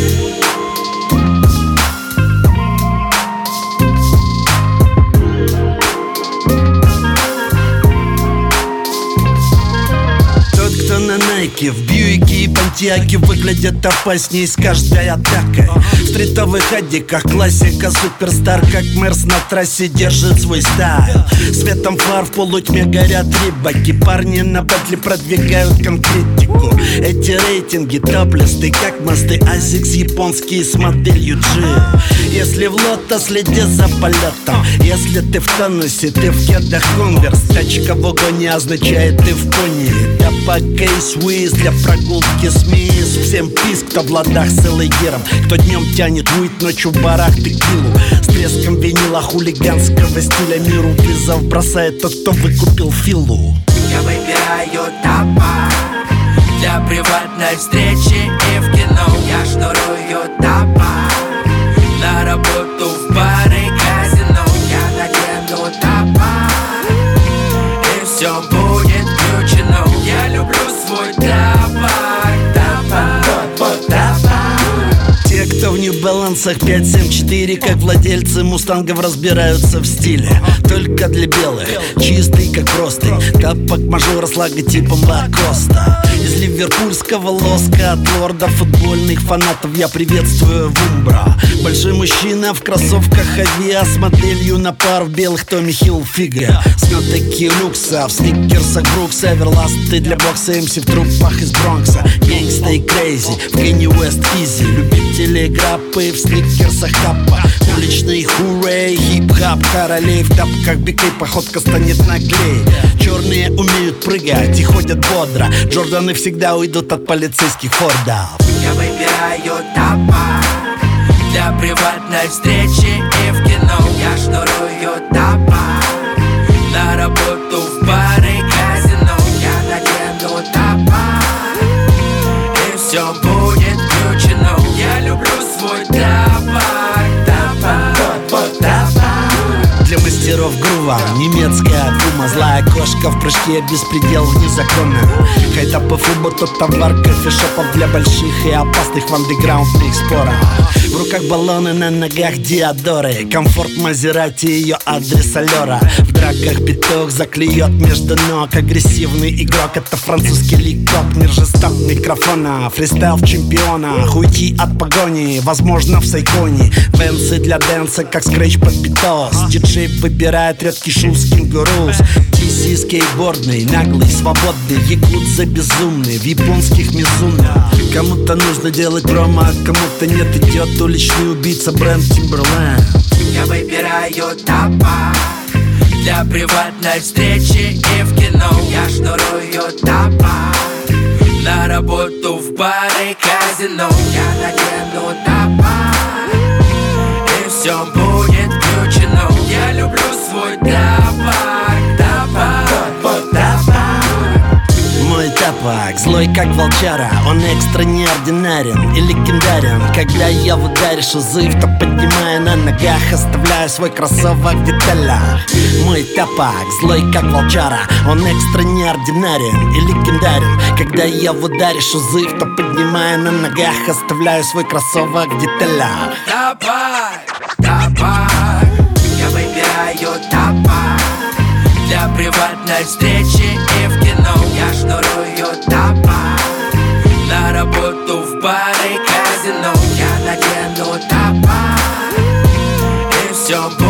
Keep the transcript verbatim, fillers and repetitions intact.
На Найке, в Бьюике и Понтиаке выглядят опаснее с каждой атакой. В стритовых одиках классика, суперстар, как Мерс на трассе держит свой стайл. Светом фар в полутьме горят рибаки, парни на батле продвигают конкретику. Эти рейтинги топлисты, как мосты Азикс японские с моделью G. Если в лото, следи за полетом. Если ты в тонусе, ты в кедах Конверс. Тачка в угоне означает ты в пони. Табака и свиз для прогулки с мисс. Всем писк, кто в ладах с элегером, кто днем тянет уит, ночью в барах текилу. С треском винила хулиганского стиля миру вызов бросает тот, кто выкупил филу. Я выбираю табак для приватной встречи и в кино. Я шнурую табак на работу в бары и казино. Я надену табак и все будет включено. Я люблю свой табак, табак, табак. Те, кто в нью-балансах пять семь четыре, как владельцы мустангов, разбираются в стиле. Только для белых, чистый как простынь. Тапок мажора с логотипом Лакоста. Из ливерпульского лоска, от лорда футбольных фанатов я приветствую Вумбра. Большой мужчина в кроссовках Авиа с моделью на пар в белых Томми Хилфига. Сметаки люкса в сникерсах Брукса, эверласты для бокса, МС в трупах из Бронкса. Гэнгста и крейзи в Кенни Уэст Изи. Любители граппы в сникерсах Хаппа. Уличный хурей, хип-хап королей в тапках бикей, походка станет наглей. Черные умеют прыгать и ходят бодро. Джорданы всегда уйдут от полицейских фордов. Я выбираю табак для приватной встречи и в кино. Я шнурую табак на работу в бары и казино. Я надену табак и все будет включено. Я люблю свой табак, табак, табак. Для мастеров грува немецкая пума. Злая кошка в прыжке, беспредел вне закона. Хайта по футболу, тот товар кофешопов для больших и опасных в андеграундных спорах. В руках баллоны, на ногах диадоры. Комфорт Мазерати, ее адрес Алера. В драках пяток заклюет между ног. Агрессивный игрок, это французский ликоп. Нержестоп микрофона, фристайл в чемпионах. Уйти от погони, возможно в Сайконе. Венсы для дэнса, как скретч под битос. Диджей выбирает редкий шум с кенгурус. Ти си скейтбордный, наглый, свободный. Якудза безумный, в японских Мизуна. Кому-то нужно делать промо, а кому-то нет. Идет уличный убийца бренд Timberland. Я выбираю табак для приватной встречи и в кино. Я шнурую табак на работу в бары и казино. Я надену табак и все будет включено. Я люблю свой табак, табак, табак. Мой тапок злой как волчара. Он экстра неординарен и легендарен. Когда я в ударе шузы, то поднимая на ногах, оставляю свой кроссовок в деталях. Мой тапок злой как волчара. Он экстра неординарен и легендарен. Когда я в ударе шузы, то поднимая на ногах, оставляю свой кроссовок в деталях. Табак, табак. Я выбираю табак для приватной встречи и в кино. Я шнурую табак на работу в бары и казино. Я надену табак и все